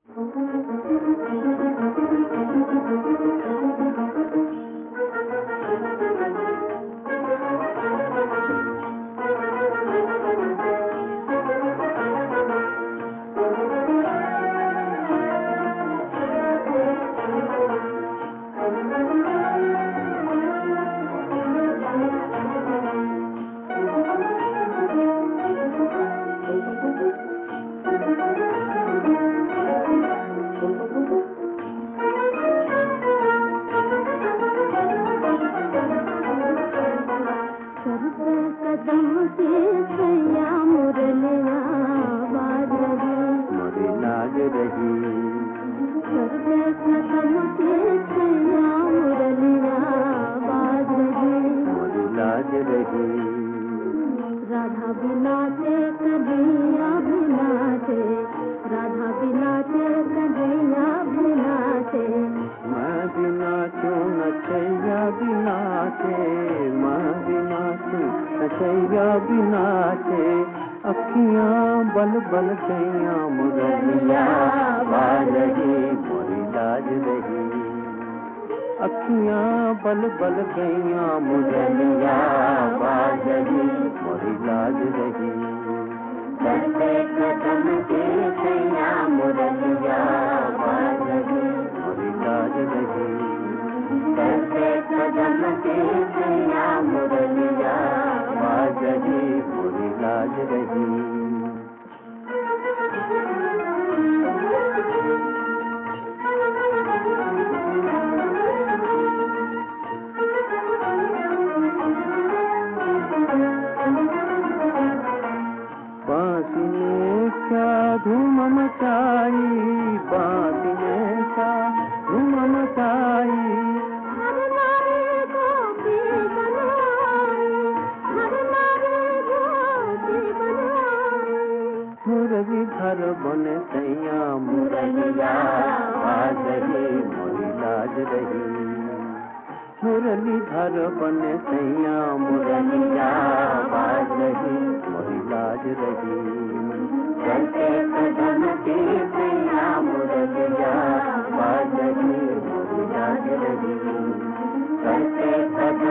राधा बिना से कन्हैया बिना से, राधा बिना से कन्हैया बिना से, मैं बिना तू नचैया बिना से, मैं बिना तू नचैया बिना से, अखियां बल बल गैया मुरलिया बाज रही मोरी लाज रही, अखियां बल बल गैया मुरलिया बाज रही मोरी लाज रही, चलते कदम के सैया मुरलिया बाज रही मोरी लाज रही, चलते कदम के सैया मुरलिया बाज रही मोरी लाज रही। बांसी ने क्या धूम मचाई, बांसी ने क्या धूम मचाई, हर नारे गोपी बनाई, हर नारे गोपी बनाई, मुरलीधर बने सैया मुरलिया बाज रही मोरी लाज रही, मुरलीधर बने सैया मुरलिया बाज रही मोरी लाज रही, चलते कदम के सैया मुरलिया बाज रही मोरी लाज रही, चलते कदम